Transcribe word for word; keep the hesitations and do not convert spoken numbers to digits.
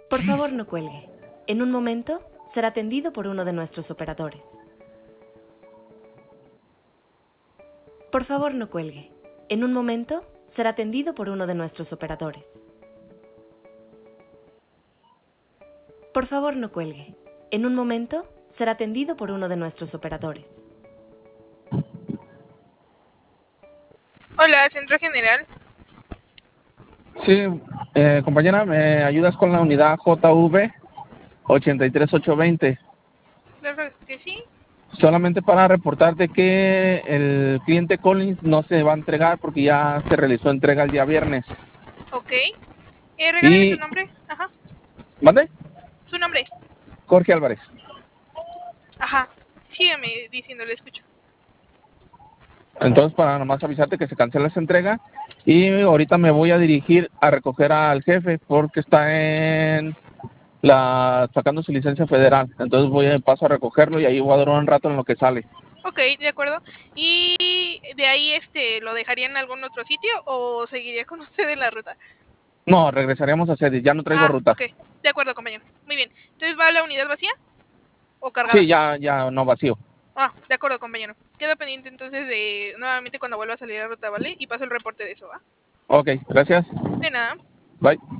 Por favor, no cuelgue. En un momento será atendido por uno de nuestros operadores. Por favor, no cuelgue. En un momento será atendido por uno de nuestros operadores. Por favor, no cuelgue. En un momento será atendido por uno de nuestros operadores. Hola, Centro General. Sí, eh, compañera, ¿me ayudas con la unidad J V ochenta y tres ocho veinte? Claro que sí. Solamente para reportarte que el cliente Collins no se va a entregar porque ya se realizó entrega el día viernes. Ok. Eh, regálame su Y... nombre. Ajá. ¿Mande? Su nombre. Jorge Álvarez. Ajá. Sígueme diciendo, le escucho. Entonces, para nomás avisarte que se cancela esa entrega y ahorita me voy a dirigir a recoger al jefe porque está en la sacando su licencia federal. Entonces voy a paso a recogerlo y ahí voy a durar un rato en lo que sale. Ok, de acuerdo. ¿Y de ahí este lo dejaría en algún otro sitio o seguiría con usted en la ruta? No, regresaremos a sede, ya no traigo Ah, ruta. ok. De acuerdo, compañero. Muy bien. Entonces, ¿va la unidad vacía o cargada? Sí, ya, ya no vacío. Ah, de acuerdo, compañero. Queda pendiente entonces de nuevamente cuando vuelva a salir a la ruta, ¿vale? Y paso el reporte de eso, ¿va? Ok, gracias. De nada. Bye.